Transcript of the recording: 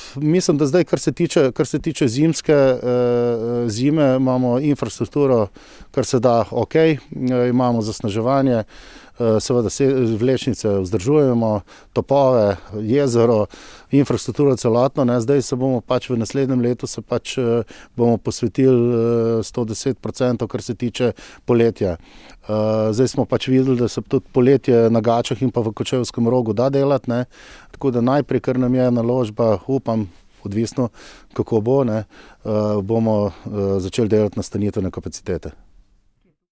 Mislim, da zdaj, kar se tiče zime, imamo infrastrukturo, kar se da ok, imamo zasneževanje, seveda vlečnice vzdržujemo, topove, jezero, infrastrukturo celotno, ne. Zdaj se bomo v naslednjem letu bomo posvetili 110%, kar se tiče poletja. Zdaj smo videli, da se tudi poletje na Gačah in pa v Kočevskem Rogu da delati, ne. Tako da najprej, kar nam je naložba, upam, odvisno kako bo, ne, bomo začeli delati nastanitvene kapacitete.